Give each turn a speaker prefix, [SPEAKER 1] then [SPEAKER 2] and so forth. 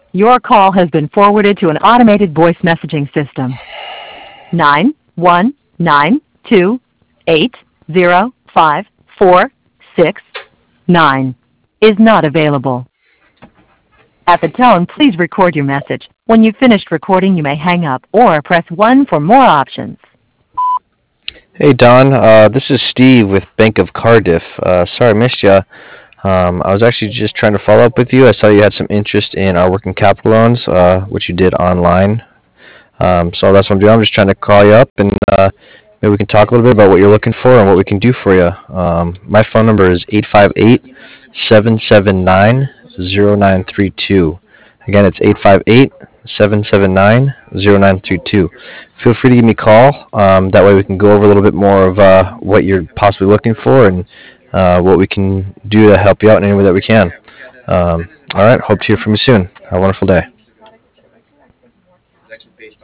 [SPEAKER 1] Your call has been forwarded to an automated voice messaging system. 919280546 is not available. At the tone, please record your message. When you've finished recording, you may hang up or press 1 for more options.
[SPEAKER 2] Hey Don, this is Steve with Bank of Cardiff. Sorry I missed you. I was actually just trying to follow up with you. I saw you had some interest in our working capital loans, which you did online. So that's what I'm doing. I'm just trying to call you up and maybe we can talk a little bit about what you're looking for and what we can do for you. My phone number is 858-779-0932. Again, it's 858-779-0932. Feel free to give me a call. That way we can go over a little bit more of what you're possibly looking for and what we can do to help you out in any way that we can. All right. Hope to hear from you soon. Have a wonderful day.